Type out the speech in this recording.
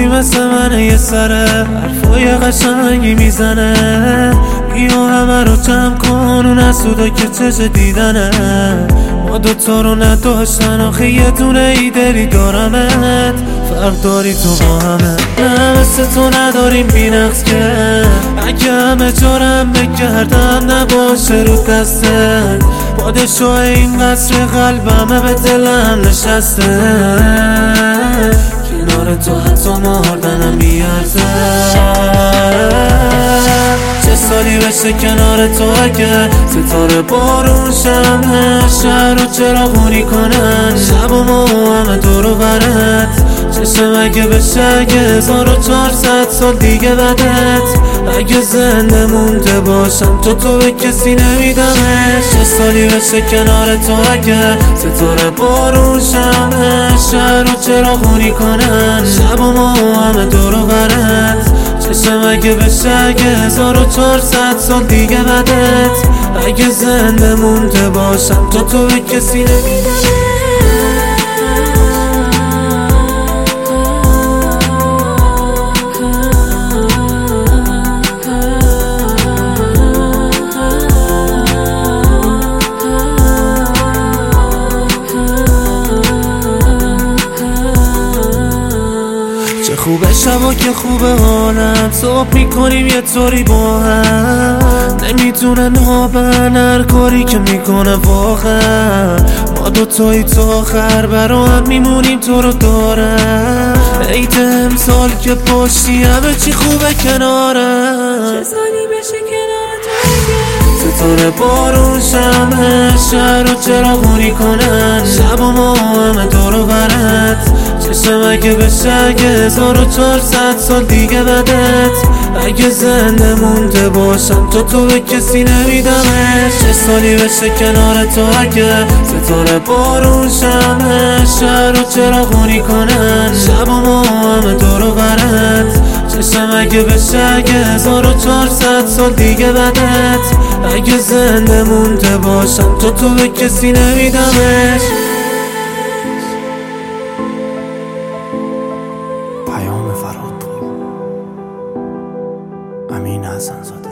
خوبی مثل من یه سره حرفای قشنگی میزنه. بیا همه رو جمع کن اون حسودا که چش دیدنه. ما دوتا رو نداشتن آخه یه دونه ای دلی دارمت. فرق داری تو با همه، نه مثل تو نداریم بینقص که اگه همه جارم بگردم نباشه رو دسته. پادشاه این قصر قلبمه به دلم نشسته. کنار تو حتی مردنم میارزه. چه سالی بشه کنار تو اگه ستاره بارون شمه شهر رو چراغونی کنن شب و ما همه دور و برت. چشم اگه بشه اگه 1400 سال دیگه بدت. اگه زنده مونده باشم تو به کسی نمیدمش. چه سالی بشه کنار تو اگه ستاره بارون شمه شهر رو چراغونی کنن شب و ما همه دور و برت. چشم اگه بشه اگه 1400 سال دیگه بدت. اگه زنده مونده باشم تو به کسی نمیدمش. چه خوبه شبا که خوبه حالم صبح میکنیم یه طوری با هم. نمیتونه نابن هر کاری که میکنه واقعا. ما دوتایی تا آخر برا هم میمونیم تو رو دارم. عید امسال که پاشتی همه چی خوبه کنارم. چه سالی بشه کنار تو ستاره بارون شمه شهر رو چراغونی کنن شب و ما همه دور و برت. چشم اگه بشه اگه 1400 سال دیگه بدت. اگه زنده مونده باشم تو به کسی نمیدمش. چه سالی بشه کنار تو اگه ستاره بارون شمه شهر رو چراغونی کنن شب و ما همه دور و برت. چشم اگه بشه اگه 1400 سال دیگه بدت. اگه زنده مونده باشم تو به کسی نمیدمش. پیام فرهادپور، امین حسن‌زاده.